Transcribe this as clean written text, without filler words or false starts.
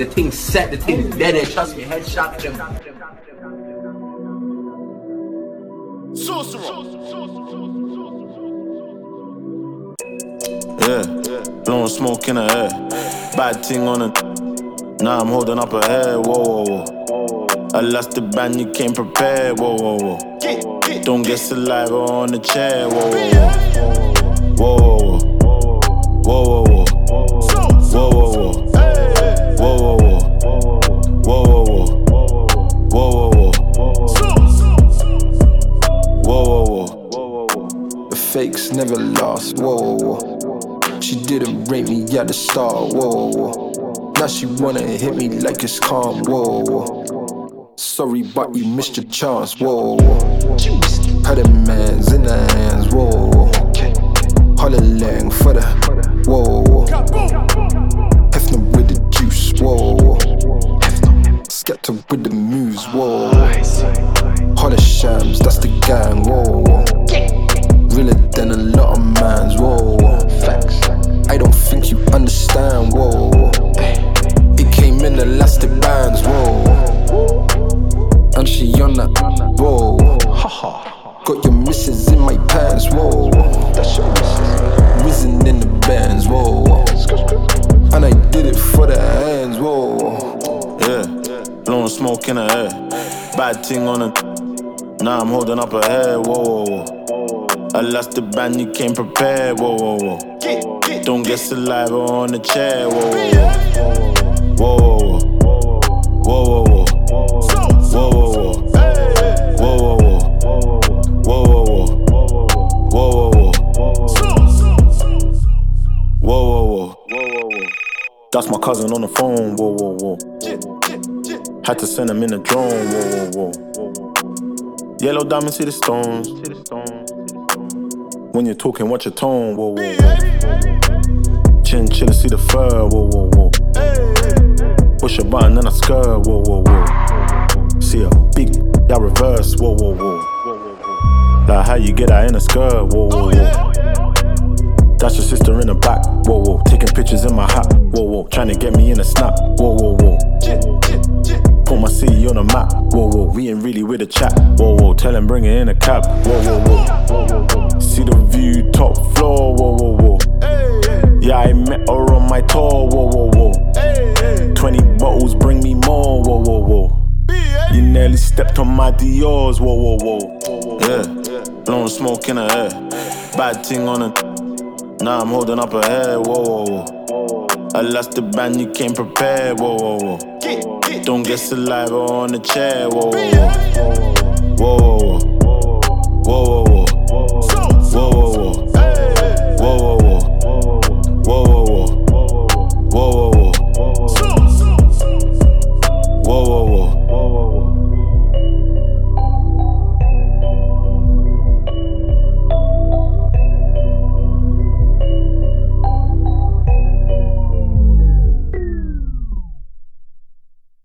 The thing's set, the thing's dead, and trust me, headshot them. Yeah, blowing smoke in the air. Bad thing on it. Now I'm holding up a head. Whoa, whoa, whoa. I lost the band, you came prepared. Whoa, whoa, whoa. Don't get saliva on the chair. Whoa, whoa, whoa. Whoa, whoa, whoa. Whoa, whoa, whoa. Whoa, whoa, whoa. Whoa, whoa, whoa. Whoa, whoa, whoa. Whoa, whoa, whoa. The fakes never last. Whoa, whoa. She didn't rate me at the start. Whoa, whoa. Now she wanna hit me like it's calm. Whoa, whoa. Sorry, but you missed your chance. Whoa, whoa. Had a man's in the hands. Whoa, whoa. Hollerlang for the. Whoa, whoa. Hefner with the juice. Whoa, whoa. Scatter with the moves. Whoa. Holler shams, that's the gang. Whoa, whoa. Realer than a lot of mans. Whoa, whoa. Facts. I don't think you understand. Whoa, whoa. It came in elastic bands. Whoa. And she on that. Whoa. Haha. Got your missus in my pants. Whoa. That's your missus. Whizzing in the bands. Whoa. And I did it for the hands. Whoa. Yeah, blowing smoke in the air. Bad thing on it. Now I'm holding up a head. Whoa, whoa, whoa. I lost the band, you came prepared. Whoa, whoa, whoa. Don't get saliva on the chair. Whoa, whoa, whoa. Whoa, whoa, whoa. Whoa, whoa, whoa. Whoa, whoa, whoa. Whoa, whoa, whoa. Whoa, whoa, whoa. Whoa, whoa, whoa. That's my cousin on the phone. Whoa, whoa, whoa. Had to send him in the drone. Whoa, whoa, whoa. Yellow diamonds, see the stones. When you're talking, watch your tone. Whoa, whoa, whoa. Chinchilla, see the fur. Whoa, whoa, whoa. Push a button and I skirt. Whoa, whoa, whoa. See a big, yeah, reverse. Whoa, whoa, whoa. Like how you get that in a skirt. Whoa, whoa, whoa. That's your sister in the back. Whoa, whoa. Taking pictures in my hat. Whoa, whoa. Trying to get me in a snap. Whoa, whoa, whoa. Put my city on the map. Whoa, whoa. We ain't really with a chat. Whoa, whoa. Tell him bring it in a cab. Whoa, whoa, whoa. See the view, top floor. Whoa, whoa, whoa. Yeah, I met her on my tour. Whoa, whoa, whoa. 20 bottles, bring me more. Whoa, whoa, whoa. You nearly stepped on my Dior's. Whoa, whoa, whoa. Yeah, blowing smoke in the air. Bad thing on it. Now I'm holding up a head. Whoa, whoa, whoa. I lost the band, you came prepared. Whoa, whoa, whoa. Don't get saliva on the chair. Whoa, whoa, whoa. Whoa, whoa, whoa. Whoa, whoa, whoa.